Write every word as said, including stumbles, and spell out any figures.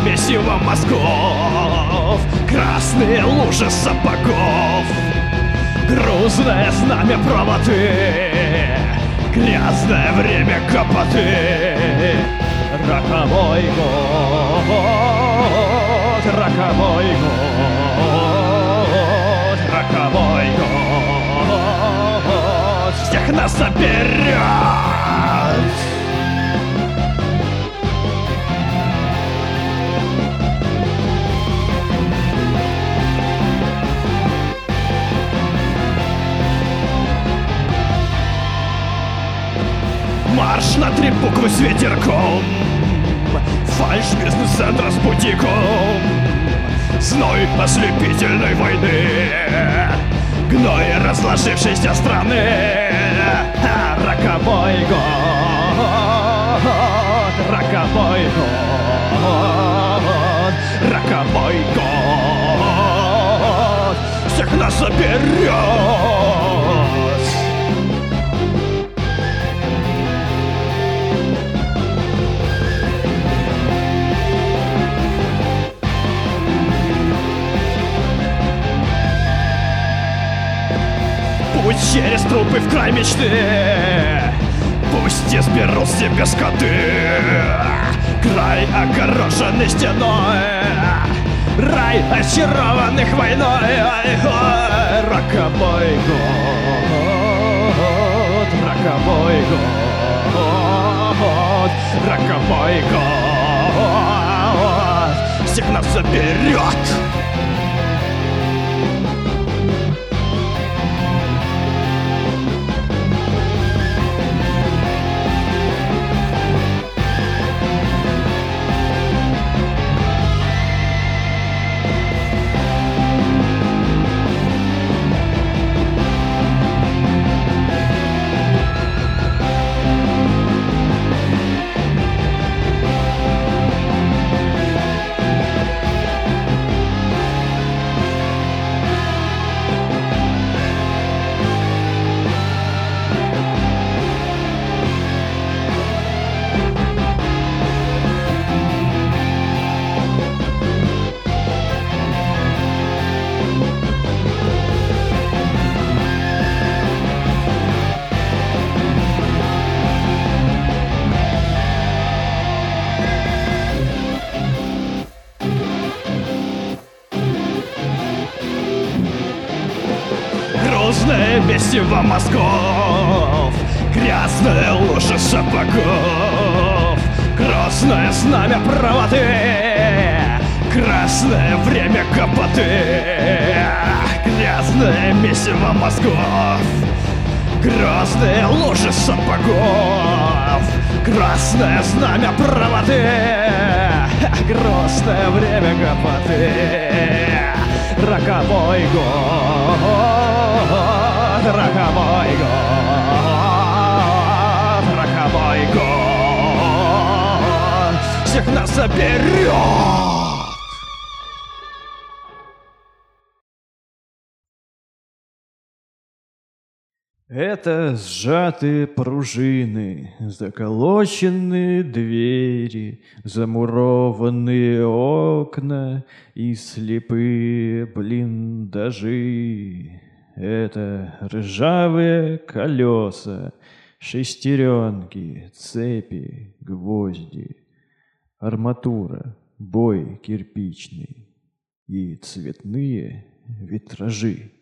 месиво мозгов, красные лужи сапогов, грузное знамя правоты, грязное время копоты. Роковой год, роковой год, роковой год всех нас заберет. Марш на три буквы с ветерком, фальшь бизнес-центра с бутиком, зной ослепительной войны, гной разложившейся страны. Роковой год, роковой год, роковой год всех нас заберет. Пусть через трупы в край мечты, пусть изберут себе скоты. Край огороженный стеной, рай очарованных войной. Роковой год, роковой год, роковой год всех нас заберет. Грузное месиво мозгов, грязная лужа сапогов, красное знамя правоты, красное время копоты. Грязное месиво мозгов, грязные лужи сапогов, красное знамя правоты, грустное время копоты. Роковой год, роковой год, роковой год всех нас заберет. Это сжатые пружины, заколоченные двери, замурованные окна и слепые блиндажи. Это ржавые колеса, шестеренки, цепи, гвозди, арматура, бой кирпичный и цветные витражи.